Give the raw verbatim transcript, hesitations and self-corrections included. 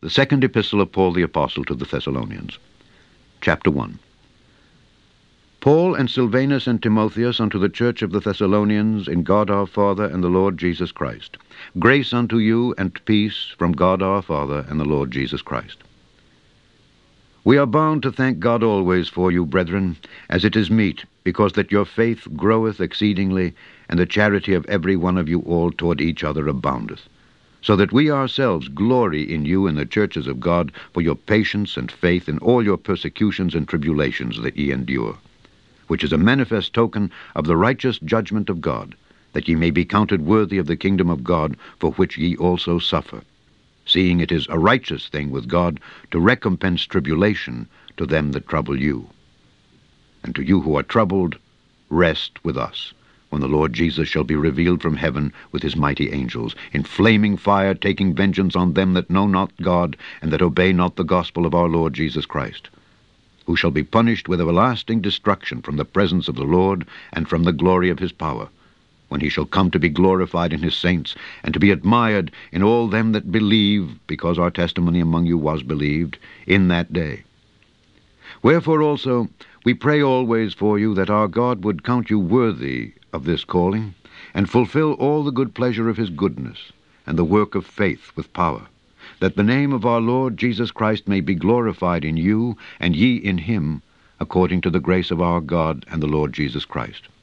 The second epistle of Paul the Apostle to the Thessalonians. Chapter one. Paul and Silvanus and Timotheus unto the church of the Thessalonians in God our Father and the Lord Jesus Christ. Grace unto you and peace from God our Father and the Lord Jesus Christ. We are bound to thank God always for you, brethren, as it is meet, because that your faith groweth exceedingly, and the charity of every one of you all toward each other aboundeth, so that we ourselves glory in you in the churches of God for your patience and faith in all your persecutions and tribulations that ye endure, which is a manifest token of the righteous judgment of God, that ye may be counted worthy of the kingdom of God, for which ye also suffer, seeing it is a righteous thing with God to recompense tribulation to them that trouble you. And to you who are troubled, rest with us, when the Lord Jesus shall be revealed from heaven with his mighty angels, in flaming fire, taking vengeance on them that know not God, and that obey not the gospel of our Lord Jesus Christ, who shall be punished with everlasting destruction from the presence of the Lord and from the glory of his power, when he shall come to be glorified in his saints, and to be admired in all them that believe, because our testimony among you was believed, in that day. Wherefore also we pray always for you, that our God would count you worthy of this calling, and fulfill all the good pleasure of his goodness, and the work of faith with power, that the name of our Lord Jesus Christ may be glorified in you, and ye in him, according to the grace of our God and the Lord Jesus Christ.